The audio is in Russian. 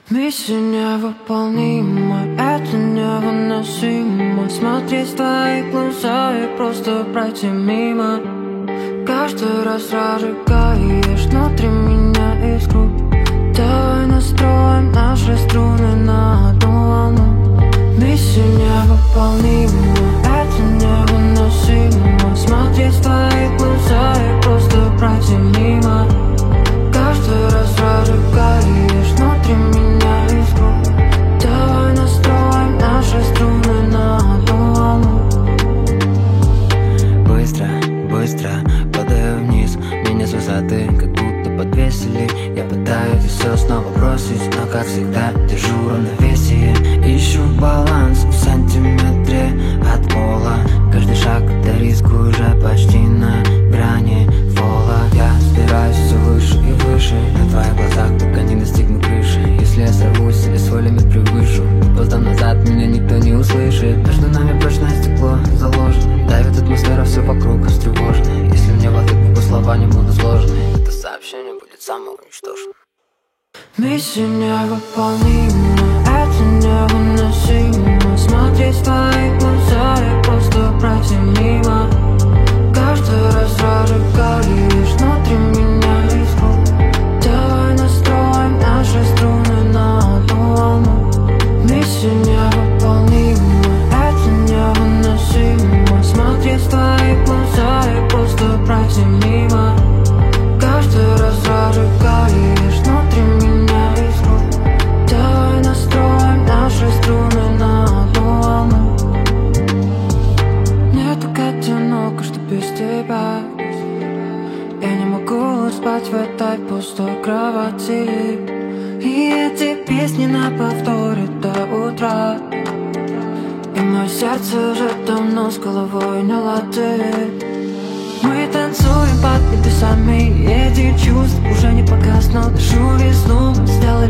Миссия невыполнима, это невыносимо. Смотреть в твои глаза и просто пройти мимо. Каждый раз разжигаешь внутри меня искру. Давай настроим наши струны на одну волну. Миссия невыполнима, это невыносимо. Смотреть в твои глаза и просто пройти мимо. Каждый раз разжигаешь внутри меня искру. Давай настроим наши струны на одну волну. Быстро, быстро падаю вниз. Меня с высоты как будто подвесили. Я пытаюсь все снова бросить, но как всегда держу равновесие. Ищу баланс в сантиметре от пола. Каждый шаг это риск уже почти на грани фола. Я собираюсь все выше и выше. На твоих глазах пока не достигну крыши. Если я сорвусь или свой лимит превышу, то поздам назад меня никто не услышит. Между нами прочное стекло заложено. Давит атмосфера, все вокруг встревожено. Если мне в ответ мои слова не будут сложены, это сообщение будет самоуничтожено. Миссия невыполнима, это невыносимо. Смотреть в твои глаза и просто пройти мимо. Каждый раз разжигаешь внутри меня искру. Давай настроим наши струны на одну волну. Миссия невыполнима, это невыносимо. Смотреть в твои глаза и просто пройти мимо. Каждый раз разжигаешь внутри меня искру. Давай настроим наши струны на одну волну. Мне так одиноко, что без тебя я не могу спать в этой пустой кровати. И эти песни на повторе до утра. И мое сердце уже давно с головой не ладит. Мы танцуем под небесами, эти чувства уже не погаснут. Нашу весну мы сделали